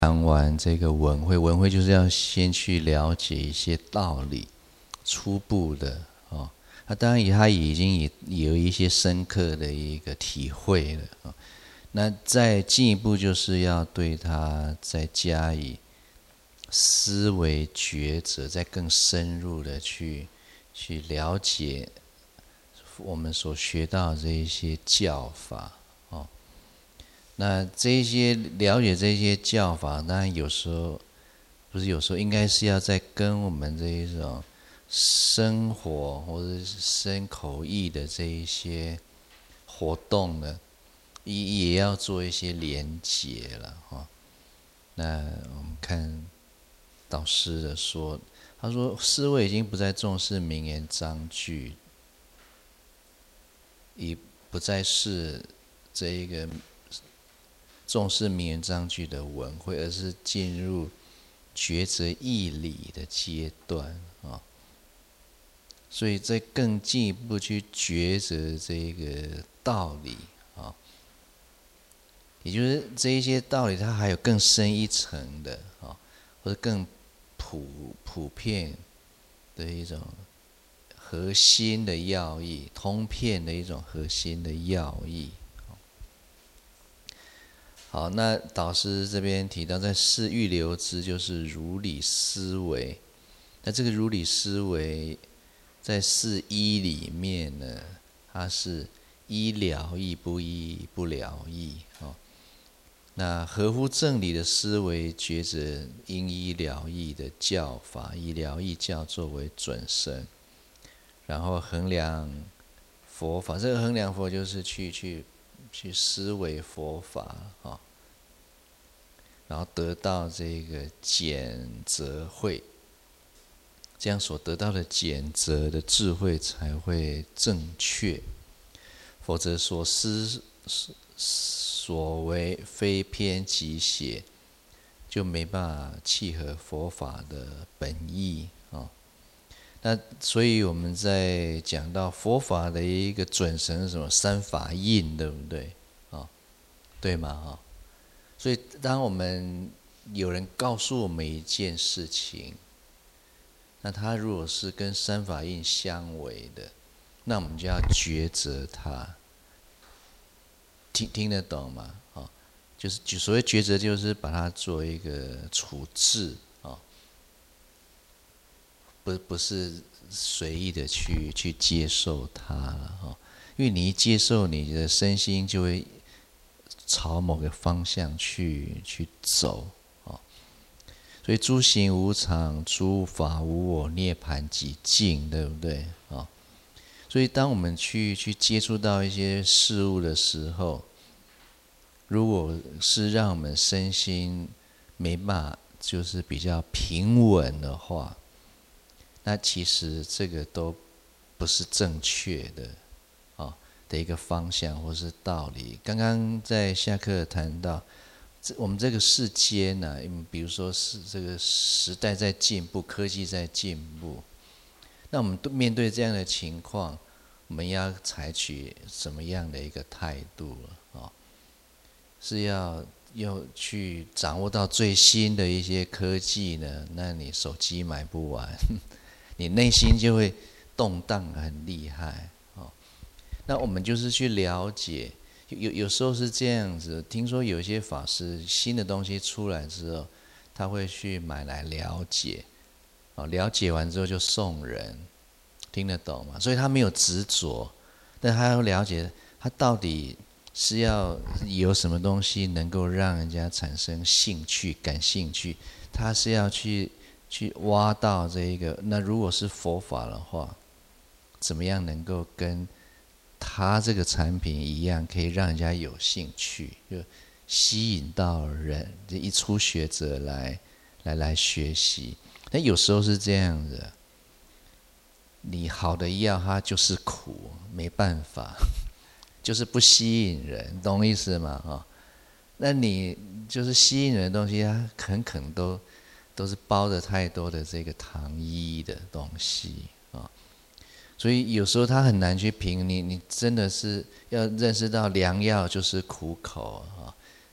谈完这个文会，文会就是要先去了解一些道理，初步的哦。那当然他已经有一些深刻的一个体会了啊。那再进一步就是要对他再加以思维抉择，再更深入的去了解我们所学到的这一些教法哦。那这一些了解这些教法，当然有时候不是有时候，应该是要在跟我们这一种生活或者是身口意的这一些活动呢，也要做一些连结了哈。那我们看导师的说，他说思维已经不再重视名言章句，已不再是这一个重视名言章句的文汇，而是进入抉择义理的阶段啊。所以再更进一步去抉择这个道理啊，也就是这一些道理，它还有更深一层的啊，或者更普遍的一种核心的要义，通片的一种核心的要义。好，那导师这边提到，在四欲流之，就是如理思维。那这个如理思维，在四依里面呢，它是依了义不依不了义哦。那合乎正理的思维抉择应依了义的教法，以了义教作为准绳，然后衡量佛法。这个衡量佛就是去思维佛法啊，然后得到这个检则慧，这样所得到的检则的智慧才会正确，否则所思所为非偏即邪，就没办法契合佛法的本意啊。那所以我们在讲到佛法的一个准绳是什么？三法印，对不对？啊，对吗？啊，所以当我们有人告诉我们一件事情，那他如果是跟三法印相违的，那我们就要抉择它。听得懂吗？啊，就所谓抉择，就是把它做一个处置啊，不是随意的去接受它了哈，因为你一接受，你的身心就会朝某个方向去走啊。所以诸行无常，诸法无我，涅槃即净，对不对啊？所以当我们去接触到一些事物的时候，如果是让我们身心没办法就是比较平稳的话，那其实这个都不是正确的的一个方向或是道理。刚刚在下课谈到，我们这个世间呢，比如说是这个时代在进步，科技在进步，那我们面对这样的情况，我们要采取什么样的一个态度啊？是要去掌握到最新的一些科技呢？那你手机买不完，你内心就会动荡很厉害哦。那我们就是去了解，有时候是这样子。听说有些法师新的东西出来之后，他会去买来了解，了解完之后就送人，听得懂吗？所以他没有执着，但他要了解他到底是要有什么东西能够让人家产生兴趣、感兴趣，他是要去挖到这一个。那如果是佛法的话，怎么样能够跟他这个产品一样，可以让人家有兴趣，就吸引到人，这一初学者来学习。但有时候是这样子，你好的药它就是苦，没办法，就是不吸引人，懂我意思吗？那你就是吸引人的东西，它很可能都是包着太多的这个糖衣的东西啊。所以有时候他很难去评你真的是要认识到良药就是苦口啊，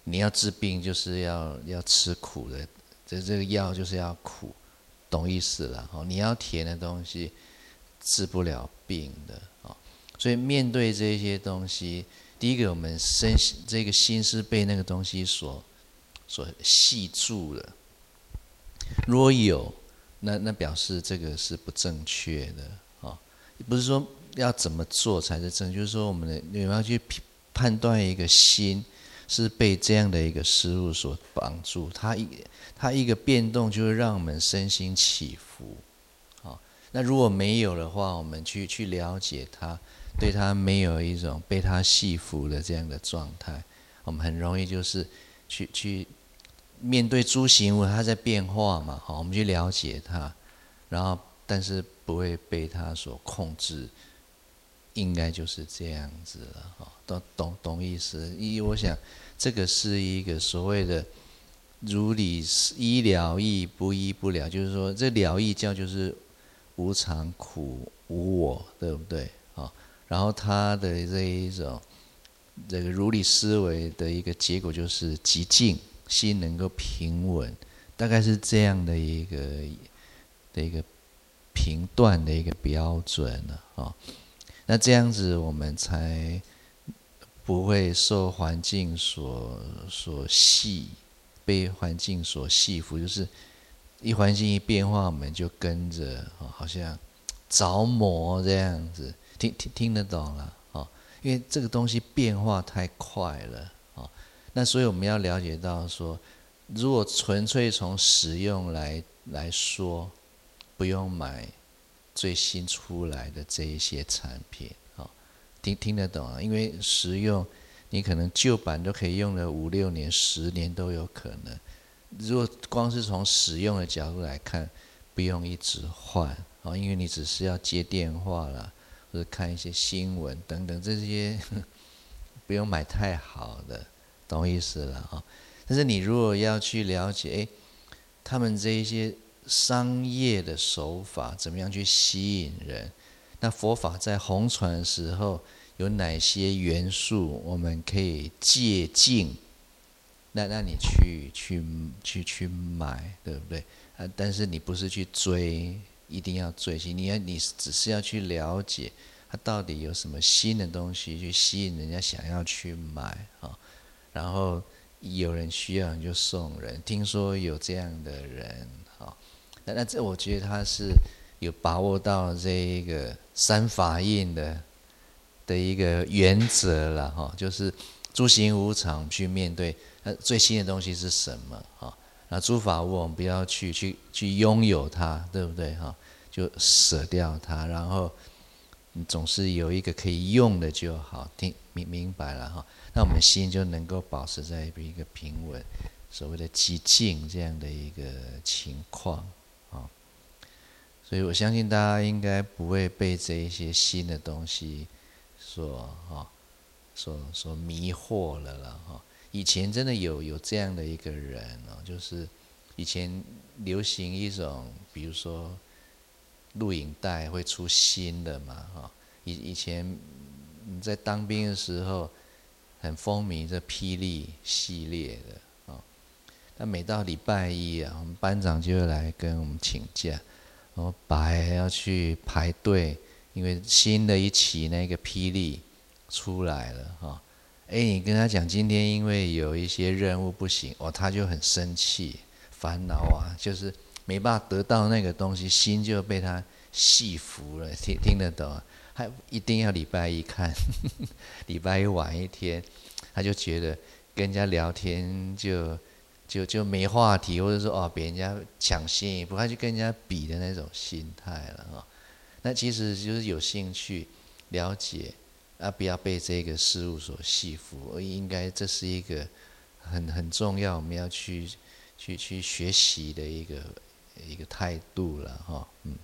你要治病就是要吃苦的，这个药就是要苦，懂意思了？你要甜的东西治不了病的。所以面对这些东西，第一个我们这个心是被那个东西所系住了。如果有，那表示这个是不正确的。不是说要怎么做才是正确，就是说我们要去判断一个心是被这样的一个失误所绑住，它一个变动就会让我们身心起伏。那如果没有的话，我们去了解它，对它没有一种被它系缚的这样的状态，我们很容易就是去面对诸行物，它在变化嘛，我们去了解它，然后但是不会被它所控制，应该就是这样子了。懂意思？我想这个是一个所谓的如理医疗义，不医不了，就是说这了义教就是无常、苦、无我，对不对？然后他的这一种这个如理思维的一个结果就是极静，心能够平稳，大概是这样的一个评断的一个标准了。那这样子我们才不会受环境所系，被环境所系缚，就是环境一变化，我们就跟着好像着魔这样子，听得懂了因为这个东西变化太快了那所以我们要了解到说，如果纯粹从使用来说，不用买最新出来的这一些产品听得懂因为实用你可能旧版都可以用了5、6年、10年都有可能。如果光是从使用的角度来看，不用一直换因为你只是要接电话啦，或者看一些新闻等等，这些不用买太好的，懂意思了但是你如果要去了解他们这一些商业的手法怎么样去吸引人，那佛法在弘传的时候有哪些元素我们可以借鉴，那你去买，对不对但是你不是去追，一定要追星，你只是要去了解它到底有什么新的东西去吸引人家想要去买然后有人需要你就送人，听说有这样的人那这我觉得他是有把握到这一个三法印的一个原则了就是诸行无常去面对最新的东西是什么那诸法无我们不要去拥有它，对不对就舍掉它，然后你总是有一个可以用的就好，明白了那我们心就能够保持在一个平稳，所谓的极静这样的一个情况所以我相信大家应该不会被这一些新的东西所迷惑了啦以前真的有这样的一个人就是以前流行一种，比如说录影带会出新的嘛以前你在当兵的时候很风靡这霹雳系列的那每到礼拜一我们班长就会来跟我们请假，然后白要去排队，因为新的一期那个霹雳出来了你跟他讲今天因为有一些任务不行他就很生气烦恼就是没办法得到那个东西，心就被他系缚了，听得懂他一定要礼拜一看礼拜一晚一天，他就觉得跟人家聊天就没话题，或者说别人家抢先一步，他就跟人家比的那种心态了那其实就是有兴趣了解不要被这个事物所系缚，应该这是一个很重要我们要去学习的一个态度了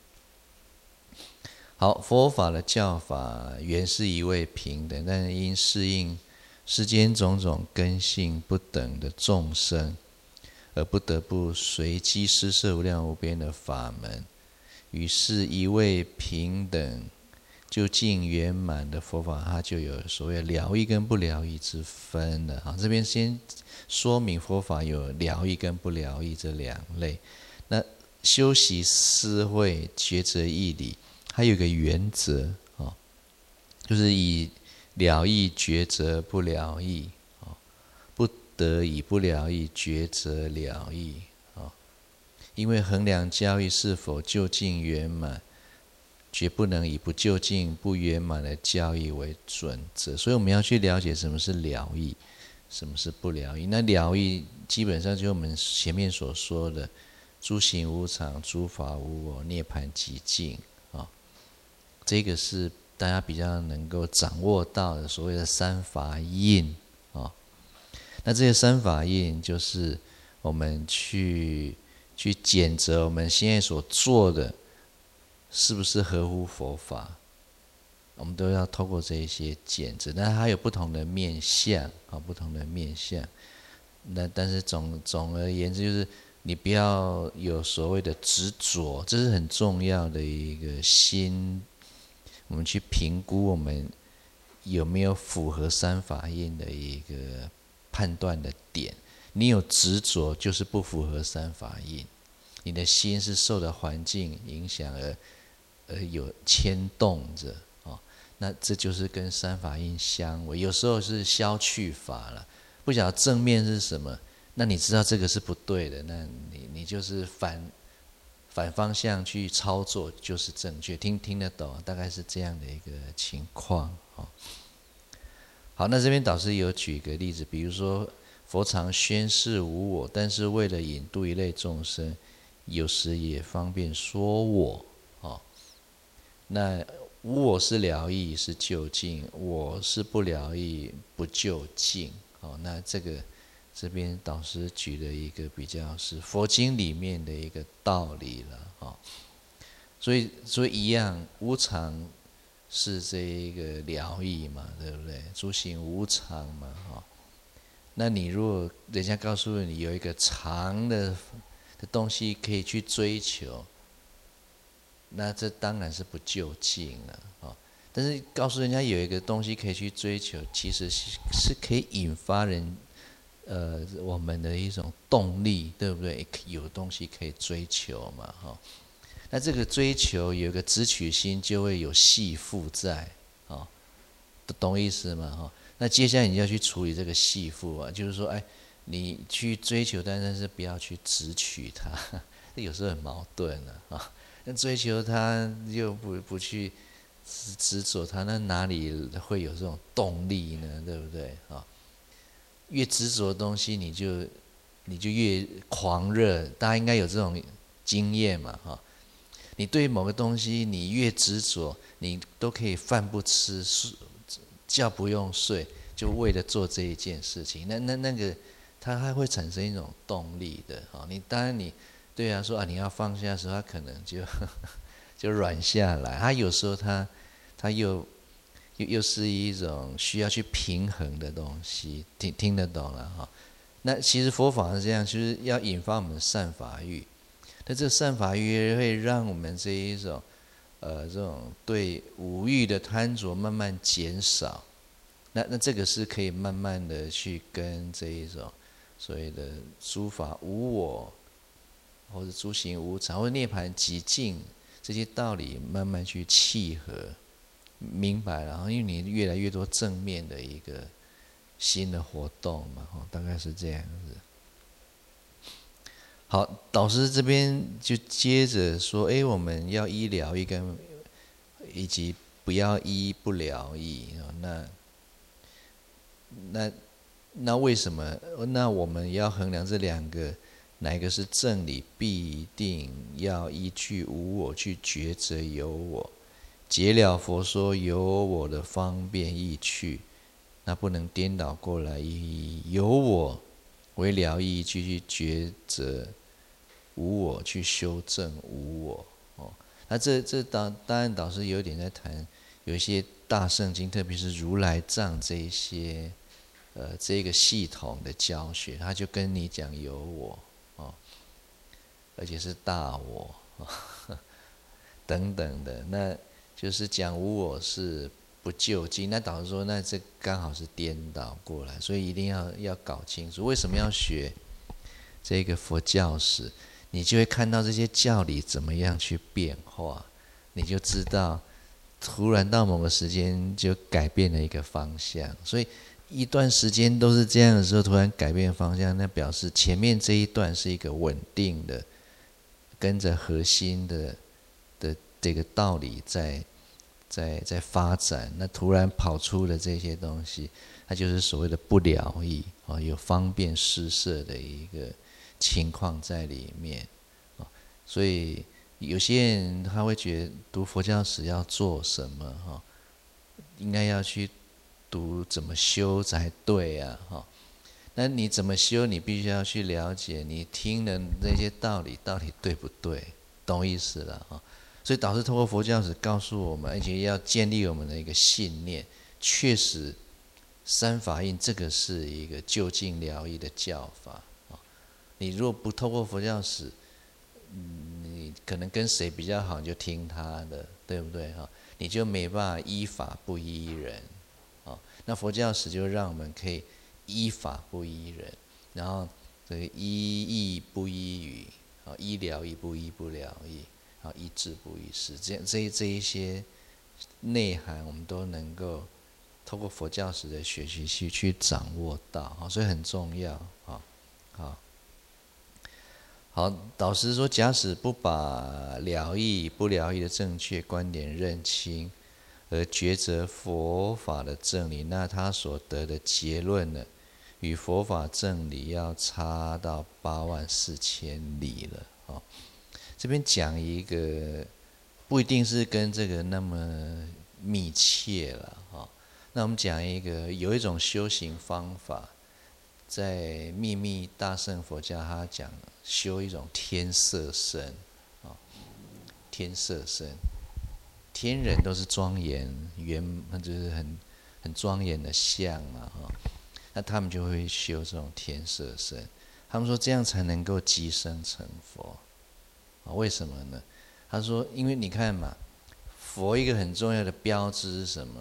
好，佛法的教法原是一味平等，但是因适应世间种种根性不等的众生，而不得不随机施设无量无边的法门，于是一味平等究竟圆满的佛法，它就有所谓了义跟不了义之分了。好，这边先说明佛法有了义跟不了义这两类。那修习思慧抉择义理，它有一个原则啊，就是以了义抉择不了义啊，不得以不了义抉择了义啊。因为衡量教义是否究竟圆满，绝不能以不究竟、不圆满的教义为准则，所以我们要去了解什么是了义，什么是不了义。那了义基本上就是我们前面所说的诸行无常、诸法无我、涅槃寂静啊，这个是大家比较能够掌握到的所谓的三法印啊。那这些三法印就是我们去检测我们现在所做的是不是合乎佛法，我们都要透过这一些检测。但它有不同的面向啊，不同的面向。那但是总而言之，就是你不要有所谓的执着，这是很重要的一个心。我们去评估我们有没有符合三法印的一个判断的点。你有执着，就是不符合三法印。你的心是受到环境影响而有牵动着哦，那这就是跟三法印相违。有时候是消去法了，不晓得正面是什么，那你知道这个是不对的，那你就是反方向去操作就是正确，听得懂，大概是这样的一个情况哦。好，那这边导师有举个例子，比如说佛常宣示无我，但是为了引度一类众生，有时也方便说我哦。那无我是了义，是究竟；我是不了义，不究竟。哦，那这边导师举了一个比较是佛经里面的一个道理了哦。所以一样，无常是这一个了义嘛，对不对？诸行无常嘛，哦。那你如果人家告诉你有一个常的东西可以去追求，那这当然是不究竟了哦。但是告诉人家有一个东西可以去追求，其实是可以引发我们的一种动力，对不对？有东西可以追求嘛，哈。那这个追求有一个执取心，就会有系缚在，哦，懂意思吗？哈。那接下来你要去处理这个系缚啊，就是说，哎，你去追求，但是不要去执取它，有时候很矛盾啊。那追求它又不去执着它，那哪里会有这种动力呢？对不对啊？越执着的东西，你就越狂热，大家应该有这种经验嘛，哈。你对某个东西，你越执着，你都可以饭不吃，觉不用睡，就为了做这一件事情。那个，它还会产生一种动力的啊。你当然对啊，说啊你要放下的时候，他可能就软下来。他有时候他又是一种需要去平衡的东西，听得懂了哈。那其实佛法是这样，就是要引发我们的善法欲。那这善法欲会让我们这一种这种对五欲的贪着慢慢减少。那这个是可以慢慢的去跟这一种所谓的诸法无我，或者诸行无常，或者涅槃寂静这些道理慢慢去契合，明白了。然后因为你越来越多正面的一个新的活动嘛，大概是这样子。好，导师这边就接着说，我们要依了义以及不要依不了义。那为什么？那我们要衡量这两个，哪一个是正理，必定要依据无我去抉择有我，解了佛说有我的方便易趣。那不能颠倒过来，以有我为了义去抉择无我，去修正无我哦。那这当然导师有点在谈，有一些大圣经，特别是如来藏这一些这个系统的教学，他就跟你讲有我哦，而且是大我哦等等的。那就是讲无我是不究竟。那导师说，那这刚好是颠倒过来，所以一定要搞清楚为什么要学这个佛教史，你就会看到这些教理怎么样去变化，你就知道突然到某个时间就改变了一个方向。所以一段时间都是这样的时候，突然改变方向，那表示前面这一段是一个稳定的，跟着核心的这个道理在发展。那突然跑出了这些东西，它就是所谓的不了义啊，有方便施设的一个情况在里面啊。所以有些人他会觉得读佛教史要做什么哈，应该要去读怎么修才对啊哈。那你怎么修，你必须要去了解你听的那些道理到底对不对，懂意思了哈。所以导师透过佛教史告诉我们，而且要建立我们的一个信念，确实三法印这个是一个究竟了义的教法啊。你如果不透过佛教史，你可能跟谁比较好你就听他的，对不对哈？你就没办法依法不依人啊。那佛教史就让我们可以依法不依人，然后这个依义不依语啊，依了义不依不了义啊，依智不依事，这一些内涵我们都能够透过佛教史的学习去掌握到啊，所以很重要啊。好，导师说，假使不把了义不了义的正确观点认清，而抉择佛法的正理，那他所得的结论呢，与佛法正理要差到84000里了啊。这边讲一个不一定是跟这个那么密切了啊。那我们讲一个，有一种修行方法，在秘密大乘佛教，他讲修一种天色身啊，天色身，天人都是庄严圆，就是很庄严的相嘛哈。那他们就会修这种天色身，他们说这样才能够即生成佛啊。为什么呢？他说，因为你看嘛，佛一个很重要的标志是什么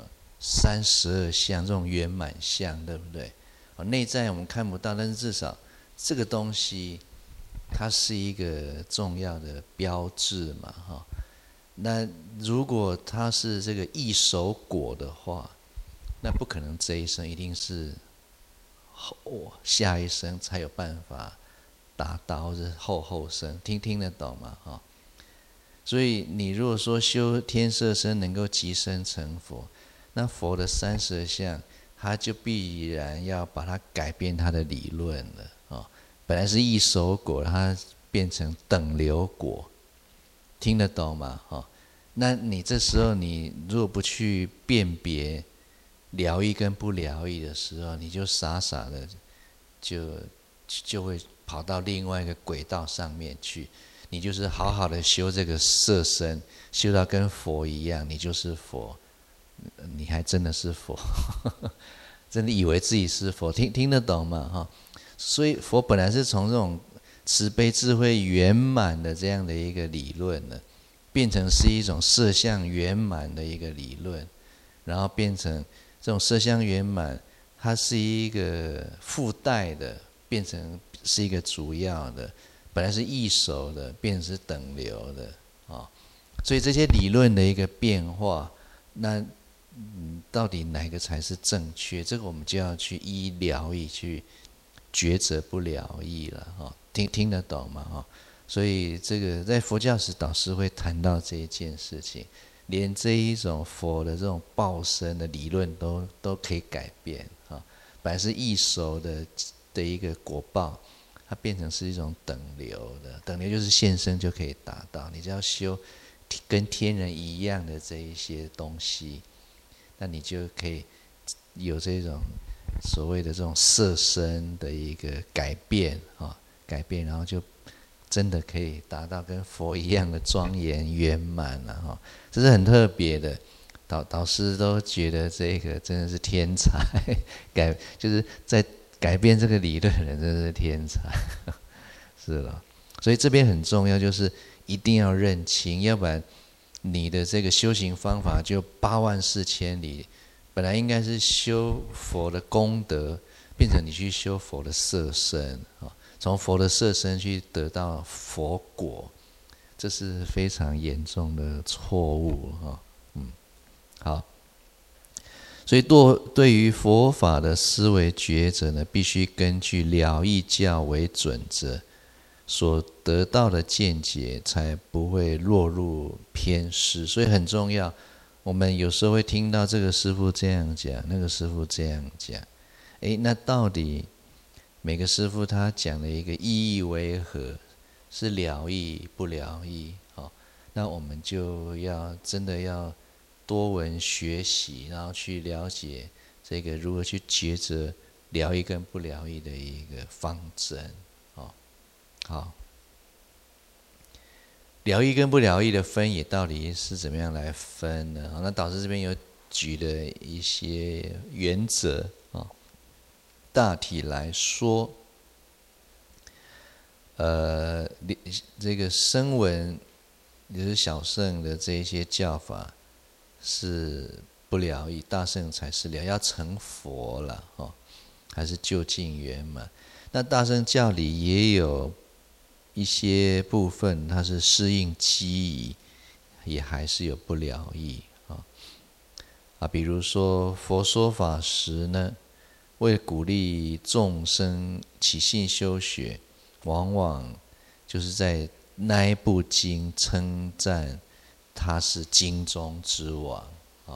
？32相，这种圆满相，对不对？内在我们看不到，但是至少这个东西它是一个重要的标志嘛哈。那如果它是这个异熟果的话，那不可能这一生，一定是下一生才有办法达到，或者后生，听得懂吗哈？所以你如果说修天色身能够即生成佛，那佛的32相，他就必然要把它改变他的理论了啊。本来是异熟果，它变成等流果，听得懂吗？哈，那你这时候你如果不去辨别了义跟不了义的时候，你就傻傻的就会跑到另外一个轨道上面去。你就是好好的修这个色身，修到跟佛一样，你就是佛，你还真的是佛，真的以为自己是佛，听得懂吗？哈，所以佛本来是从这种慈悲智慧圆满的这样的一个理论呢，变成是一种色相圆满的一个理论，然后变成这种色相圆满，它是一个附带的，变成是一个主要的。本来是异熟的，变成是等流的啊，所以这些理论的一个变化，那到底哪个才是正确？这个我们就要去依了义去抉择不了义了哈，听得懂吗哈？所以这个在佛教史导师会谈到这一件事情，连这一种佛的这种报身的理论都可以改变啊，本来是异熟的一个果报。它变成是一种等流的，等流就是现生就可以达到。你只要修跟天人一样的这一些东西，那你就可以有这种所谓的这种色身的一个改变啊，改变，然后就真的可以达到跟佛一样的庄严圆满了哈。这是很特别的，导师都觉得这个真的是天才，就是在改变这个理论的人真的是天才，是了。所以这边很重要，就是一定要认清，要不然你的这个修行方法就84000里，本来应该是修佛的功德，变成你去修佛的色身啊，从佛的色身去得到佛果，这是非常严重的错误啊。好，所以对于佛法的思维抉择呢，必须根据了义教为准则，所得到的见解才不会落入偏失。所以很重要，我们有时候会听到这个师父这样讲，那个师父这样讲，那到底每个师父他讲的一个意义为何？是了义不了义？那我们就要真的要多闻学习，然后去了解这个如何去抉择了义跟不了义的一个方针。好，了义跟不了义的分野到底是怎么样来分呢？那导师这边有举了一些原则啊，大体来说，这个声闻也就是小乘的这一些教法是不了义，大乘才是了，要成佛了还是究竟圆满。那大乘教里也有一些部分，它是适应机宜，也还是有不了义比如说佛说法时呢，为鼓励众生起信修学，往往就是在那一部经称赞他是经中之王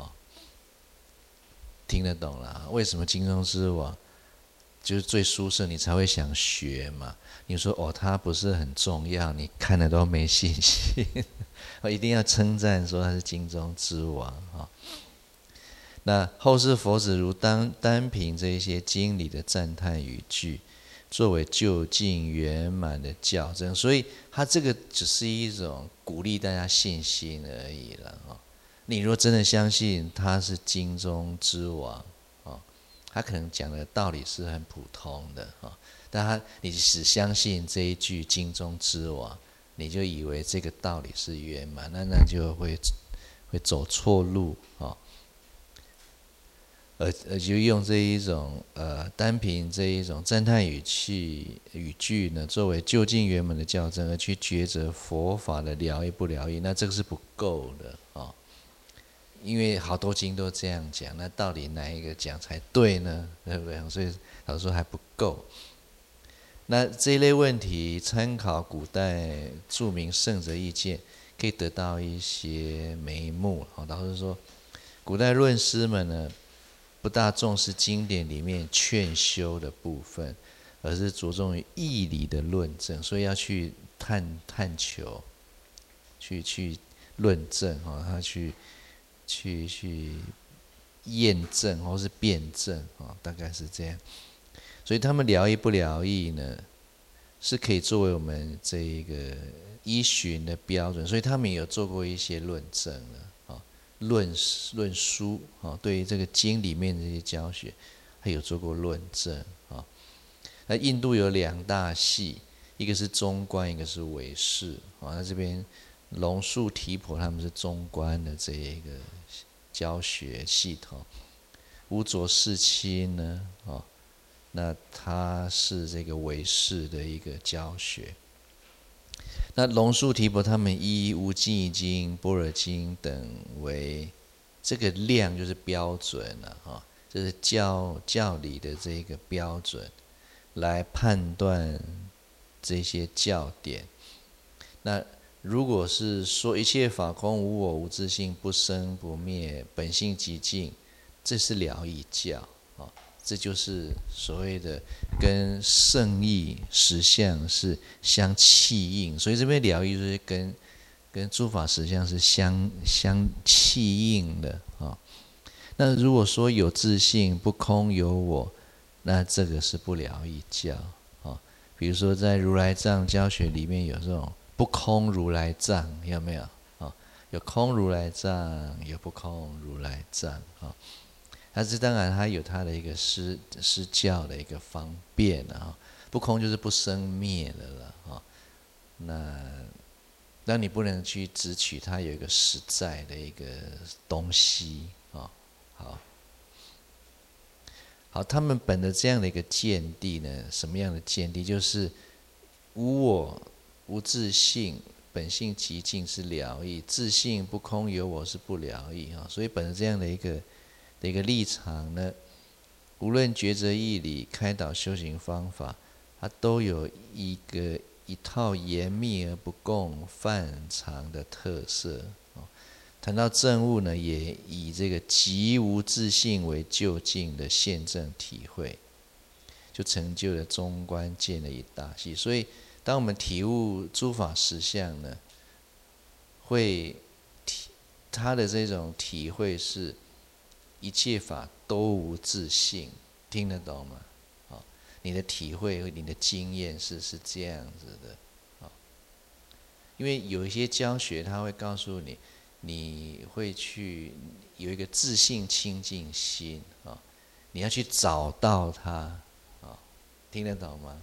听得懂了？为什么经中之王？就是最殊胜，你才会想学嘛。你说他不是很重要，你看了都没信心一定要称赞说他是经中之王那后世佛子如单凭这一些经里的赞叹语句，作为究竟圆满的教证，所以他这个只是一种鼓励大家信心而已了你若真的相信他是经中之王他可能讲的道理是很普通的但你只相信这一句经中之王，你就以为这个道理是圆满，那就会走错路而就用这一种单凭这一种赞叹语句呢，作为究竟圆满的教证，而去抉择佛法的了义不了义，那这个是不够的因为好多经都这样讲，那到底哪一个讲才对呢？对不对？所以老师说还不够。那这一类问题，参考古代著名圣者意见，可以得到一些眉目。老师说，古代论师们呢，不大重视经典里面劝修的部分，而是着重于义理的论证，所以要去探求，去论证他去验证或是辩证大概是这样。所以他们了义不了义呢，是可以作为我们这一个依循的标准。所以他们也有做过一些论证了论书对于这个经里面的这些教学，还有做过论证那印度有2大系，一个是中观，一个是唯识那这边龙树提婆他们是中观的这一个教学系统，乌卓世亲呢那他是这个唯识的一个教学。那龙树提婆他们依无尽意经、般若经等为这个量就是标准了这是教理的这个标准，来判断这些教典。那如果是说一切法空无我无自性不生不灭本性寂静，这是了义教这就是所谓的跟圣义实相是相契应，所以这边了义就是跟诸法实相是相契应的那如果说有自性不空有我，那这个是不了义教比如说在如来藏教学里面有这种不空如来藏，有没有有空如来藏，有不空如来藏但是当然它有它的一个施教的一个方便不空就是不生灭的了那但你不能去只取它有一个实在的一个东西啊。好，他们本着这样的一个见地呢，什么样的见地？就是无我、无自性，本性极净是了义，自性不空有我是不了义啊。所以本着这样的一个立场呢，无论抉择义理、开导修行方法，它都有一套严密而不共范常的特色。谈到证悟呢，也以这个极无自性为究竟的现证体会，就成就了中观见的一大系。所以，当我们体悟诸法实相呢，他的这种体会是一切法都无自性，听得懂吗？你的体会、你的经验是这样子的。因为有一些教学，他会告诉你，你会去有一个自性清净心啊，你要去找到它啊，听得懂吗？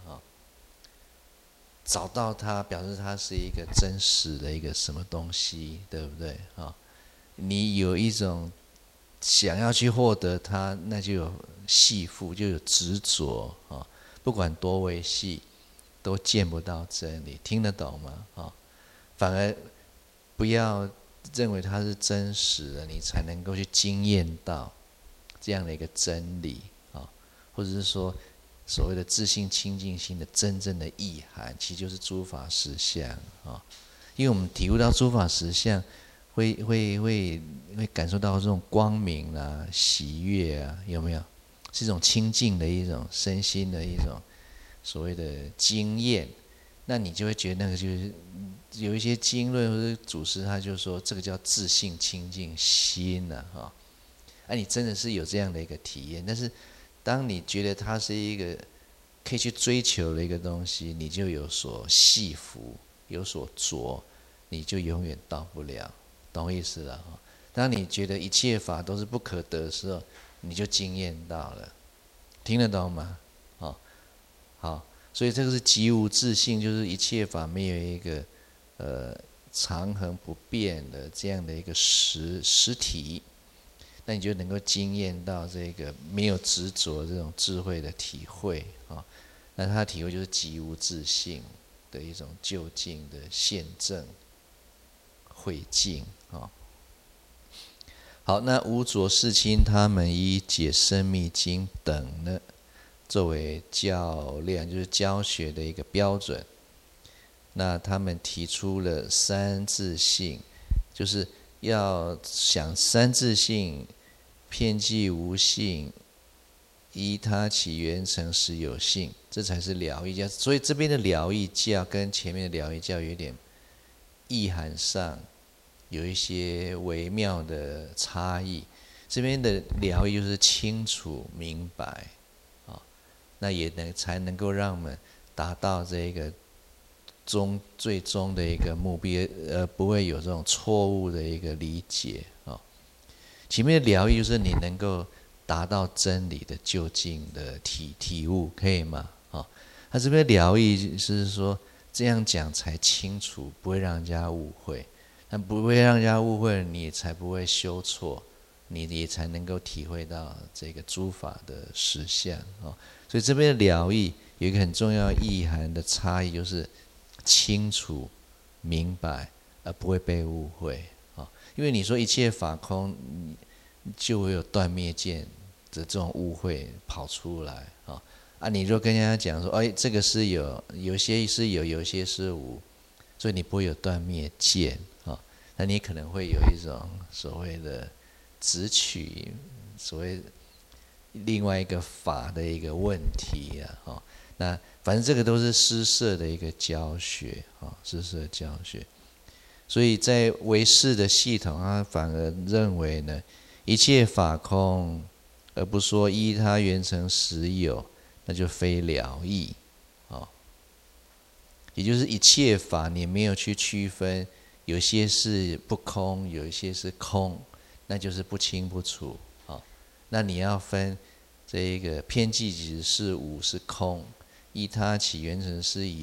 找到它，表示它是一个真实的一个什么东西，对不对啊？你有一种想要去获得它，那就有系缚，就有执着啊，不管多微细，都见不到真理，听得懂吗？反而不要认为它是真实的，你才能够去经验到这样的一个真理啊，或者是说所谓的自性清净心的真正的意涵，其实就是诸法实相啊。因为我们体悟到诸法实相，会感受到这种光明啊、喜悦啊，有没有？是一种清净的一种身心的一种所谓的经验。那你就会觉得那个就是有一些经论或者祖师他就说这个叫自性清净心啊，你真的是有这样的一个体验。但是当你觉得它是一个可以去追求的一个东西，你就有所系缚，有所着，你就永远到不了，懂我意思了？当你觉得一切法都是不可得的时候，你就经验到了，听得懂吗？好。所以这个是极无自性，就是一切法没有一个长恒不变的这样的一个实体，那你就能够经验到这个没有执着这种智慧的体会啊。那他的体会就是极无自性的一种究竟的现证慧境啊。好，那无着世亲他们以解深密经等呢，作为教练，就是教学的一个标准。那他们提出了三自性，就是要想三自性，遍计无性，依他起源成实有性，这才是了义教。所以这边的了义教跟前面的了义教有点意涵上有一些微妙的差异。这边的了义就是清楚明白。那也才能够让我们达到这个最终的一个目标，不会有这种错误的一个理解啊。前面的了义就是你能够达到真理的究竟的体悟，可以吗？他这边了义是说这样讲才清楚，不会让人家误会。但不会让人家误会，你才不会修错，你也才能够体会到这个诸法的实相啊。所以这边的了义有一个很重要意涵的差异，就是清楚明白而不会被误会啊。因为你说一切法空，就会有断灭见的这种误会跑出来啊。你若跟人家讲说，这个是有些是有些是无，所以你不会有断灭见啊。那你可能会有一种所谓的执取所谓另外一个法的一个问题啊，那反正这个都是施设的一个教学啊，施设教学。所以在唯识的系统，他反而认为呢，一切法空，而不说依他缘成实有，那就非了义啊。也就是一切法你没有去区分，有些是不空，有一些是空，那就是不清不楚。那你要分这一个遍计是无是空，依他起缘成是有，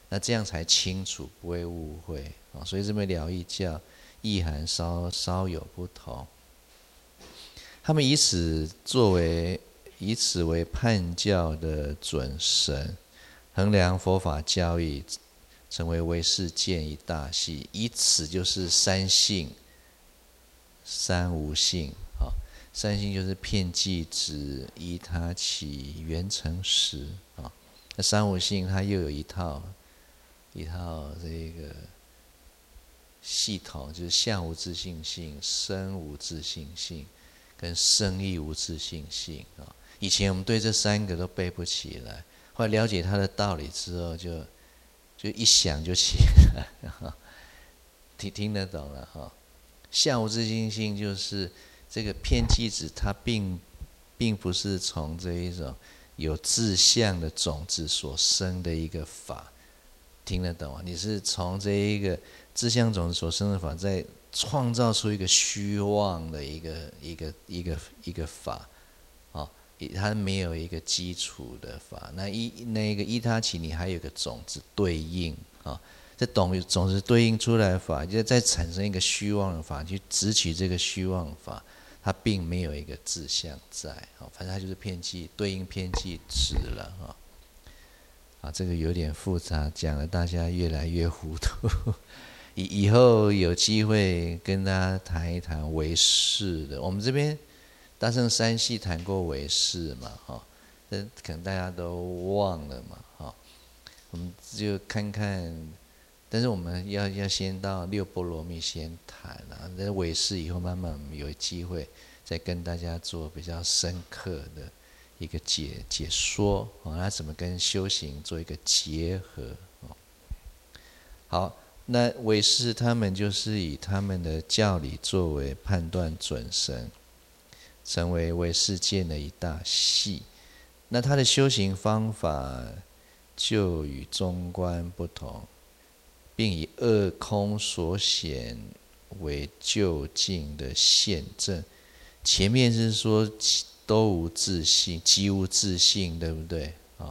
那这样才清楚，不会误会啊。所以这边疗义教意涵稍有不同。他们以此为判教的准绳，衡量佛法教义，成为唯识见一大系。以此就是三性、三无性啊。三性就是遍计止、依他起、缘成实啊。那三无性它又有一套这个系统，就是相无自性性、生無自性性跟生亦无自性性啊。以前我们对这三个都背不起来，后来了解它的道理之后，就一想就起来，听得懂了哈。相无自性性就是这个遍计止，它并不是从这一种有自相的种子所生的一个法，听得懂吗？你是从这一个自相种子所生的法，再创造出一个虚妄的一个法，哦，它没有一个基础的法。那个依他起，你还有个种子对应啊，这种子对应出来的法，就再产生一个虚妄的法，去执取这个虚妄法，它并没有一个自相在，反正它就是遍计对应遍计止了哈。这个有点复杂，讲了大家越来越糊涂。以后有机会跟大家谈一谈唯识的。我们这边大乘三系谈过唯识嘛，这可能大家都忘了嘛，我们就看看。但是我们要先到六波罗蜜先谈啊，那唯识以后慢慢我们有机会再跟大家做比较深刻的一个解说，那怎么跟修行做一个结合？好，那唯识他们就是以他们的教理作为判断准绳，成为唯识见的一大系。那他的修行方法就与中观不同，并以二空所显为究竟的现证。前面是说都无自性，即无自性，对不对？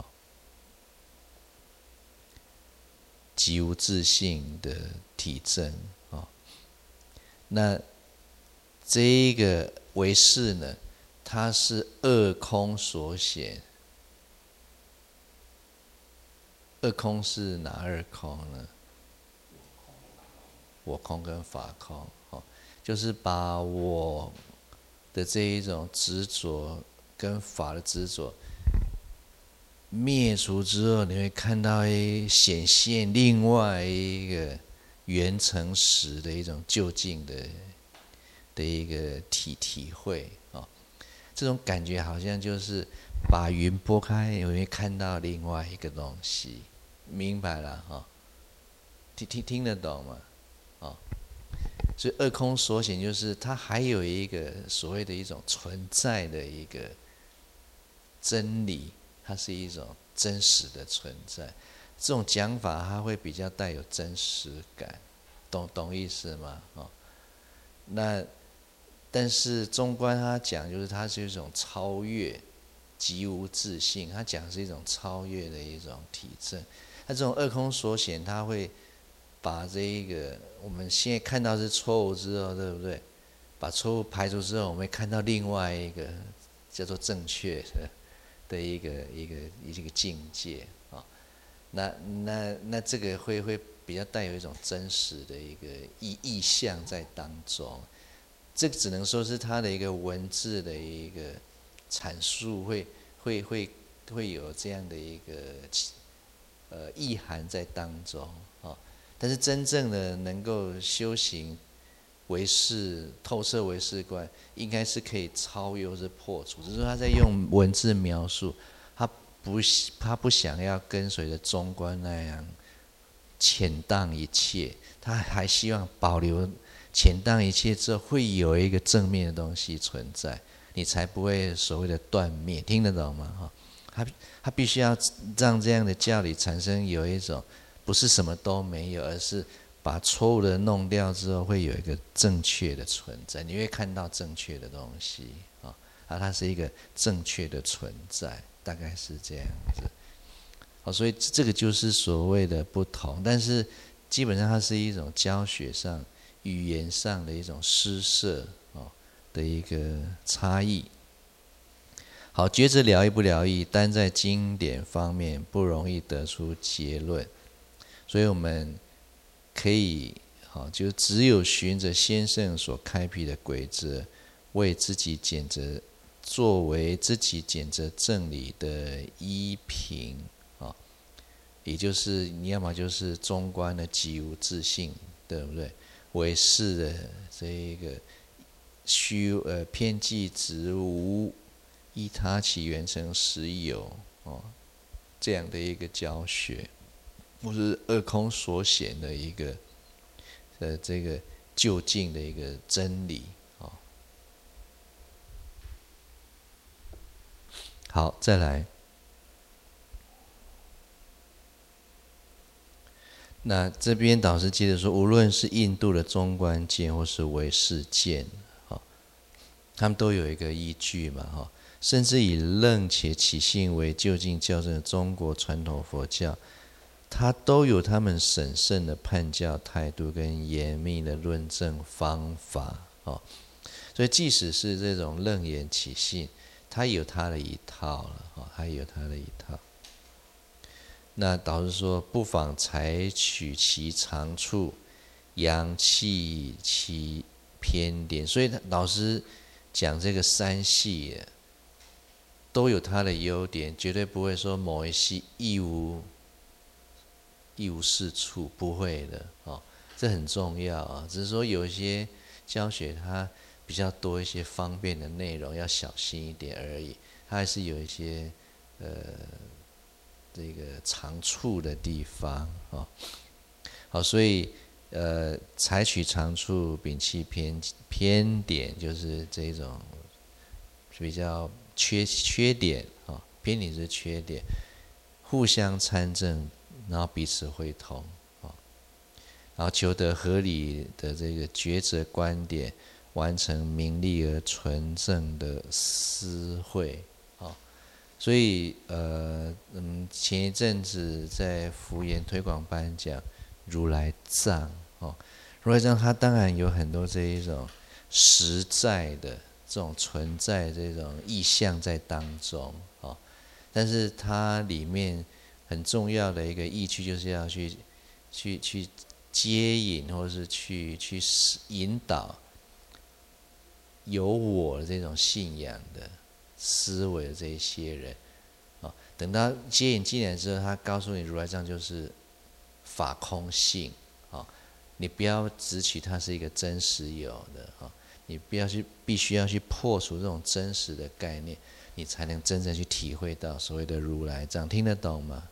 即无自性的体证啊。那这一个唯识呢，它是二空所显。二空是哪二空呢？我空跟法空，就是把我的这一种执着跟法的执着灭除之后，你会看到显现另外一个缘成实的一种究竟的一个体会啊。这种感觉好像就是把云拨开，你会看到另外一个东西，明白了哈？听得懂吗？所以二空所显就是它还有一个所谓的一种存在的一个真理，它是一种真实的存在。这种讲法它会比较带有真实感，懂意思吗？那但是中观它讲就是它是一种超越，即无自性，它讲是一种超越的一种体证。那这种二空所显，它会把这一个我们现在看到是错误之后，对不对？把错误排除之后，我们会看到另外一个叫做正确的一个境界啊。那这个会比较带有一种真实的一个意象在当中。这只能说是它的一个文字的一个阐述，会有这样的一个意涵在当中啊。但是真正的能够修行唯识、透彻唯识观，应该是可以超越或是破除。只是说他在用文字描述，他不想要跟随着中观那样浅荡一切，他还希望保留浅荡一切之后，会有一个正面的东西存在，你才不会所谓的断灭。听得懂吗？他必须要让这样的教理产生有一种不是什么都没有，而是把错误的弄掉之后，会有一个正确的存在。你会看到正确的东西它是一个正确的存在，大概是这样子。 所以这个就是所谓的不同，但是基本上它是一种教学上、语言上的一种施设的一个差异。好，觉者了义不了义，单在经典方面不容易得出结论，所以我们可以就只有循着先生所开辟的轨则，为自己检责，作为自己检责正理的依凭也就是你要么就是中观的即无自性，对不对？唯识的这一个偏计执无，依他其缘成实有这样的一个教学，或是二空所显的一个这个究竟的一个真理好，再来。那这边导师接着说，无论是印度的中观见或是唯识见，他们都有一个依据嘛，甚至以楞且起信为究竟校正的中国传统佛教，它都有他们审慎的判教态度跟严密的论证方法所以即使是这种楞严起信，它有它的一套了它有它的一套。那导师说，不妨采取其长处，扬弃其偏点。所以老师讲这个三系都有它的优点，绝对不会说某一系一无是处，不会的这很重要只是说有一些教学它比较多一些方便的内容，要小心一点而已。它还是有一些这个长处的地方好，所以采取长处，摒弃偏点，就是这种比较缺点偏点是缺点，互相参证，然后彼此会同然后求得合理的这个抉择观点，完成明利而纯正的思会所以前一阵子在福研推广班讲如来藏如来藏它当然有很多这一种实在的这种存在这种意象在当中但是它里面很重要的一个意趣就是要去接引或是去引导有我的这种信仰的思维的这一些人等到接引进来之后，他告诉你如来藏就是法空性你不要只取它是一个真实有的你必须要去破除这种真实的概念，你才能真正去体会到所谓的如来藏。听得懂吗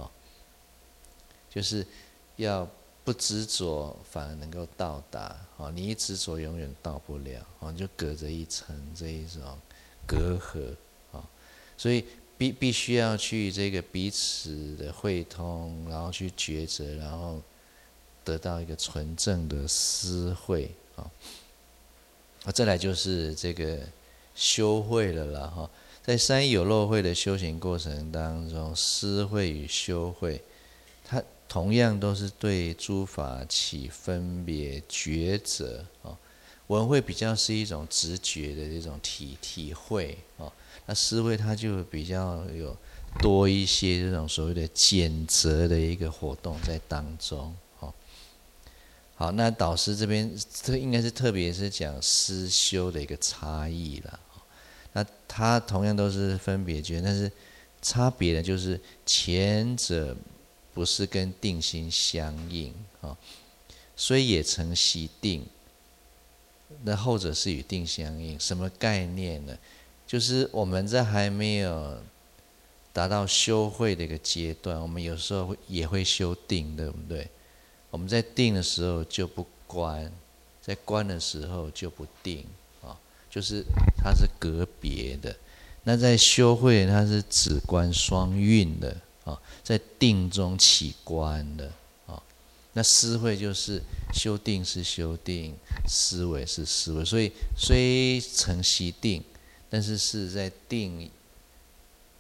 就是要不执着，反而能够到达你一执着永远到不了你就隔着一层这一种隔阂所以必须要去这个彼此的会通，然后去抉择，然后得到一个纯正的思会再来就是这个修会了啦在三一有漏会的修行过程当中，思会与修会它同样都是对诸法起分别抉择闻会比较是一种直觉的这种体会那思会它就比较有多一些这种所谓的检责的一个活动在当中好，那导师这边这应该是特别是讲思修的一个差异啦那它同样都是分别觉，但是差别的就是前者不是跟定心相应虽也成习定，那后者是与定相应。什么概念呢？就是我们在还没有达到修会的一个阶段，我们有时候也会修定，对不对？我们在定的时候就不观，在观的时候就不定就是它是隔别的。那在修会它是止观双运的在定中起观的那思会就是修定是修定，思维是思维，所以虽成习定，但是是在定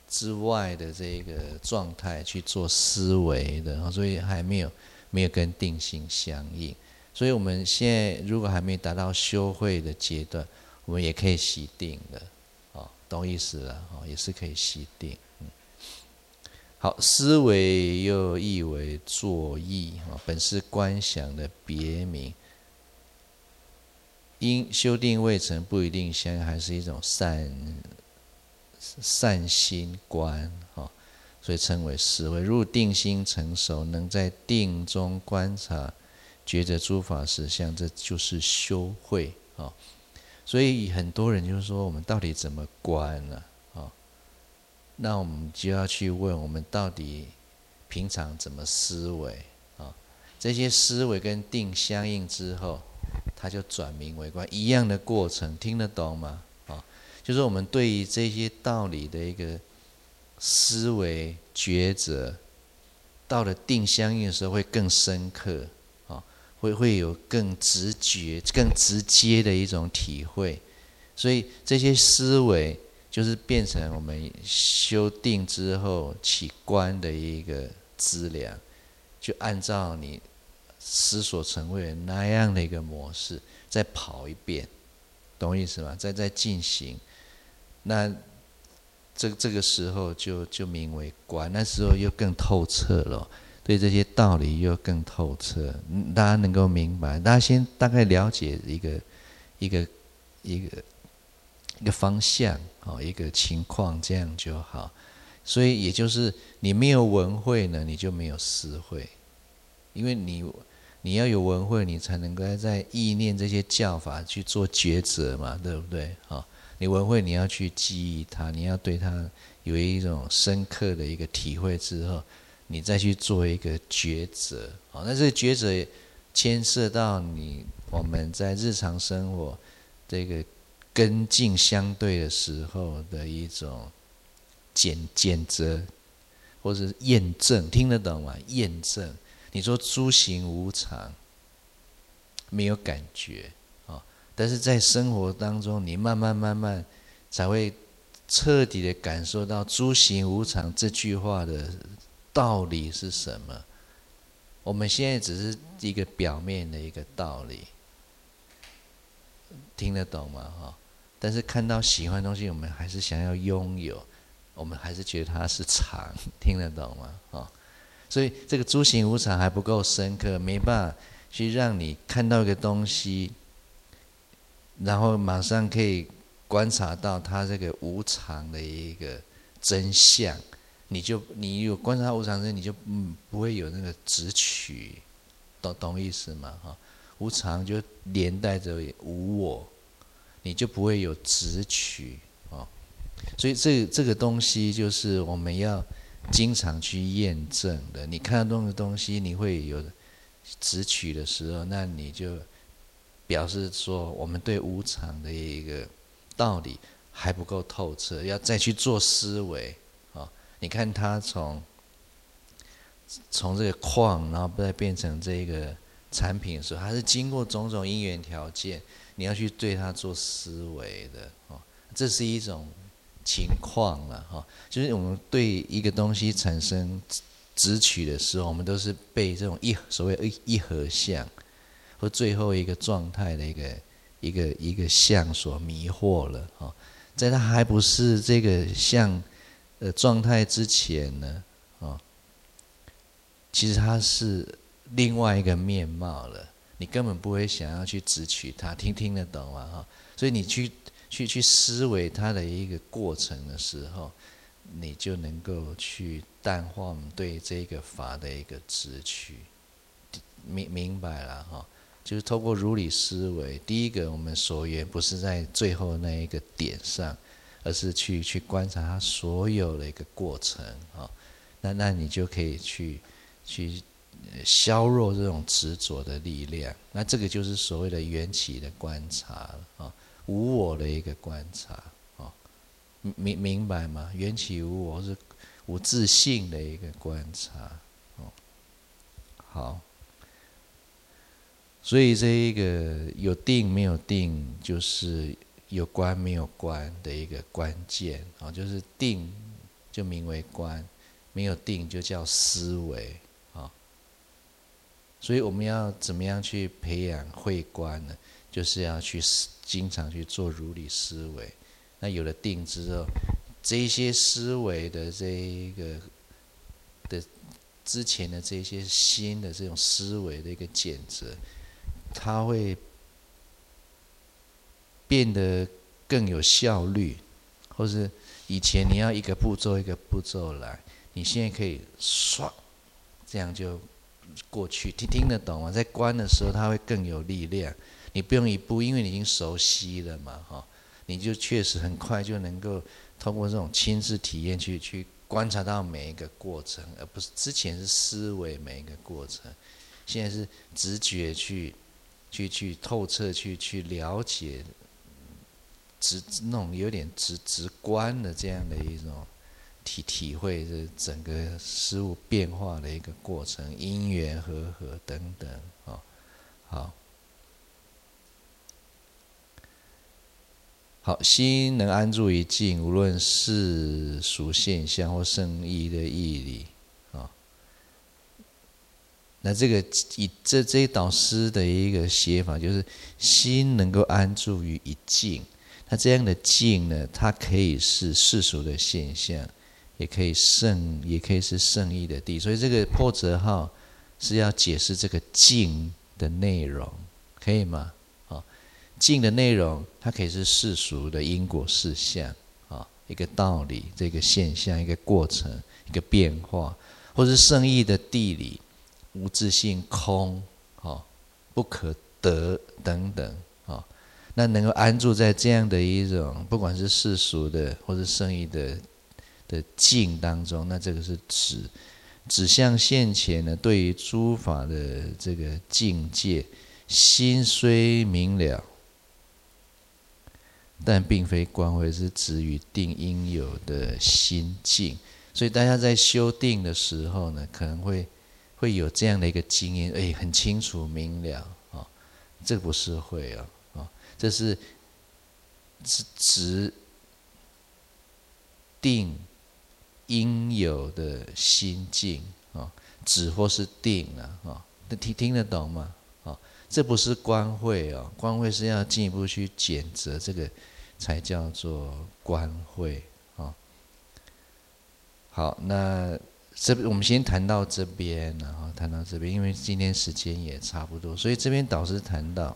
之外的这个状态去做思维的，所以还没有跟定心相应。所以我们现在如果还没达到修慧的阶段，我们也可以习定的，懂意思了，也是可以习定。好，思维又译为作意，本是观想的别名。因修定未成，不一定相应，还是一种善心观，所以称为思维。如定心成熟，能在定中观察觉得诸法实相，这就是修慧。所以很多人就说，我们到底怎么观呢？那我们就要去问，我们到底平常怎么思维？这些思维跟定相应之后，它就转名为观，一样的过程，听得懂吗？就是我们对于这些道理的一个思维抉择，到了定相应的时候会更深刻，会有更直觉、更直接的一种体会。所以这些思维就是变成我们修定之后起观的一个资粮，就按照你思所成慧的那样的一个模式再跑一遍，懂我意思吗？再进行，那这个时候就名为观，那时候又更透彻了，对这些道理又更透彻，大家能够明白，大家先大概了解一个方向，一个情况，这样就好。所以也就是你没有闻慧呢，你就没有思慧，因为你要有闻慧，你才能够在意念这些教法去做抉择嘛，对不对？你闻慧，你要去记忆它，你要对它有一种深刻的一个体会之后，你再去做一个抉择。那这个抉择牵涉到我们在日常生活这个跟境相对的时候的一种检责，或者是验证，听得懂吗？验证。你说诸行无常，没有感觉，但是在生活当中，你慢慢才会彻底的感受到诸行无常这句话的道理是什么。我们现在只是一个表面的一个道理，听得懂吗？但是看到喜欢的东西，我们还是想要拥有，我们还是觉得它是常，听得懂吗？所以这个诸行无常还不够深刻，没办法去让你看到一个东西，然后马上可以观察到它这个无常的一个真相。你有观察无常真，你就不会有那个执取，懂意思吗？无常就连带着无我，你就不会有执取。所以这个东西就是我们要经常去验证的。你看到的东西，你会有执取的时候，那你就表示说我们对无常的一个道理还不够透彻，要再去做思维。你看它从这个矿，然后再变成这个产品的时候，它是经过种种因缘条件，你要去对它做思维的。这是一种情况了，就是我们对一个东西产生执取的时候，我们都是被这种所谓一合相或最后一个状态的一个相所迷惑了。在它还不是这个相状态之前呢，其实它是另外一个面貌了，你根本不会想要去执取它，听得懂吗？所以你去思维它的一个过程的时候，你就能够去淡化我们对这个法的一个执取，明白了。就是透过如理思维，第一个我们所缘不是在最后那一个点上，而是去观察它所有的一个过程。那你就可以去削弱这种执着的力量。那这个就是所谓的缘起的观察了，无我的一个观察。明白吗？缘起无我是无自性的一个观察。好，所以这一个有定没有定，就是有观没有观的一个关键。就是定就名为观；没有定就叫思维啊。所以我们要怎么样去培养慧观呢？就是要去经常去做如理思维。那有了定之后，这一些思维的这一个的之前的这些新的这种思维的一个检则，它会变得更有效率，或是以前你要一个步骤一个步骤来，你现在可以唰，这样就过去。听得懂吗？在观的时候，它会更有力量。你不用一步，因为你已经熟悉了嘛，哈，你就确实很快就能够通过这种亲自体验去观察到每一个过程，而不是之前是思维每一个过程，现在是直觉去透彻去了解，那种有点直观的这样的一种体会这整个事物变化的一个过程，因缘和合等等，好。好，心能安住于静，无论世俗现象或圣义的义理，那这个以这一导师的一个写法，就是心能够安住于一静。那这样的静呢，它可以是世俗的现象，也可以是圣义的谛。所以这个破折号是要解释这个静的内容，可以吗？静的内容，它可以是世俗的因果事项，一个道理，这个现象，一个过程，一个变化，或是圣义的谛理，无自性空，不可得等等，那能够安住在这样的一种，不管是世俗的或是圣义的境当中，那这个是指向现前呢，对于诸法的这个境界，心虽明了，但并非观慧，是指与定应有的心境。所以大家在修定的时候呢，可能会有这样的一个经验，很清楚明了啊，这不是慧啊，这是指定应有的心境啊，指或是定啊，听得懂吗？这不是观慧哦，观慧是要进一步去检责这个，才叫做观慧啊。好，那我们先谈到这边，然后谈到这边，因为今天时间也差不多，所以这边导师谈到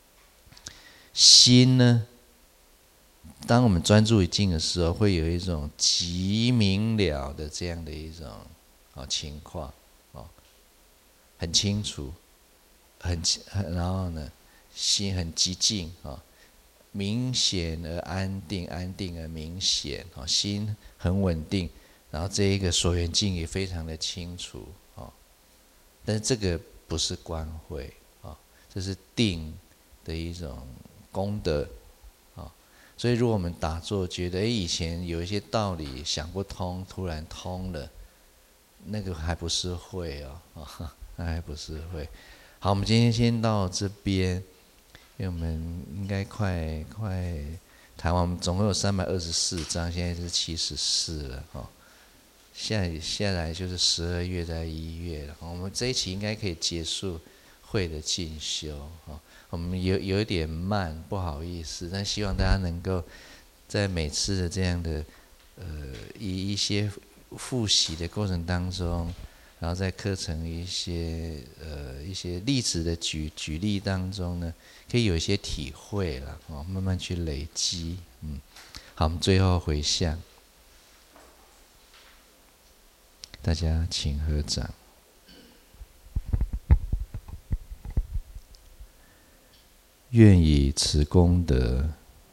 心呢，当我们专注于静的时候，会有一种极明了的这样的一种情况，很清楚。然后呢，心很极静明显而安定，安定而明显心很稳定，然后这一个所缘境也非常的清楚但是这个不是观慧这是定的一种功德所以如果我们打坐觉得以前有一些道理想不通，突然通了，那个还不是慧那还不是慧。好，我们今天先到这边，因为我们应该快谈完。我们总共有324章，现在是74了下来就是12月在1月了。我们这一期应该可以结束慧的进修我们有一点慢，不好意思，但希望大家能够在每次的这样的一些复习的过程当中。然后在课程一些例子的举例当中呢，可以有一些体会了慢慢去累积。好，我们最后回向，大家请合掌。愿以此功德，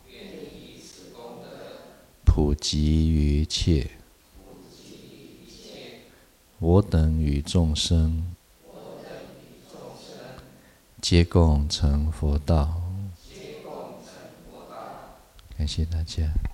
普及于一切。我等与众生，皆共成佛道。感谢大家。